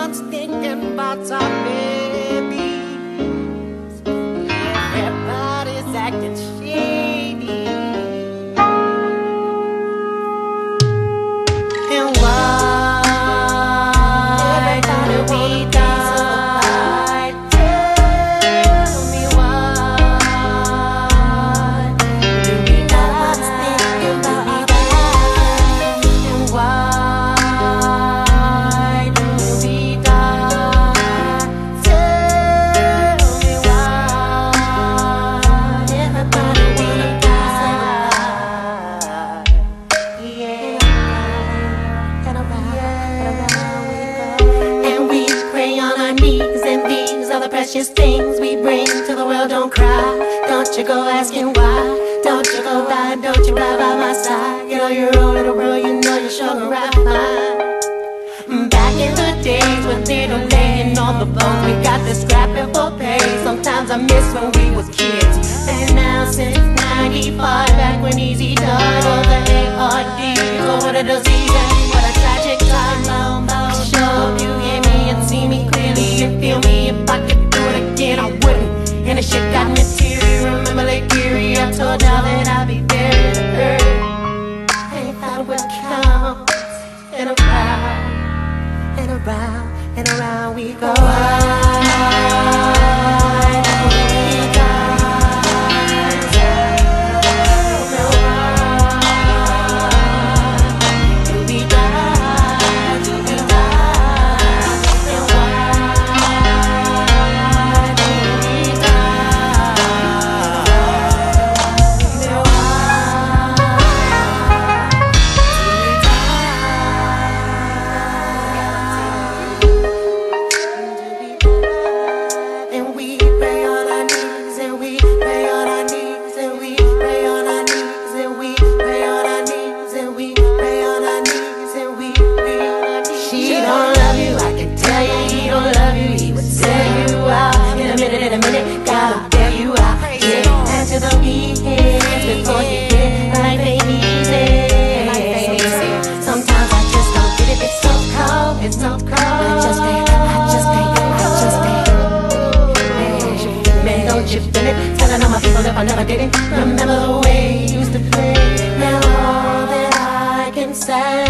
thoughts thinking about our babies. Everybody's acting shady. And why do we die? Tell me why do we not think about our babies? And why do we die? Tell me why everybody wanna die. Yeah. And we pray on our knees, and these are the precious things we bring to the world. Don't cry, don't you go asking why. Don't you go die, don't you ride by my side. You know your own little world, you know you're sure gonna ride fine. Back in the days when they were laying on the bones, we got the scrapping for pay. Sometimes I miss when we was kids. And now since 95, back when Easy died, all the ARDs, oh what a disease and what a tragic time. Sure, you hear me and see me clearly, you feel me. If I could do it again, I wouldn't. And the shit got me teary. Remember Lake Erie, I told y'all that I'd be there to hurt. And I will count, and around and around we go. In a minute, gotta bail you out. Get into the weekends before you get life ain't easy. Sometimes I just don't get it. It's so cold, it's so cold. I just can't. Man, don't you feel it? Telling all my people if I never did it. Remember the way you used to play. Now all that I can say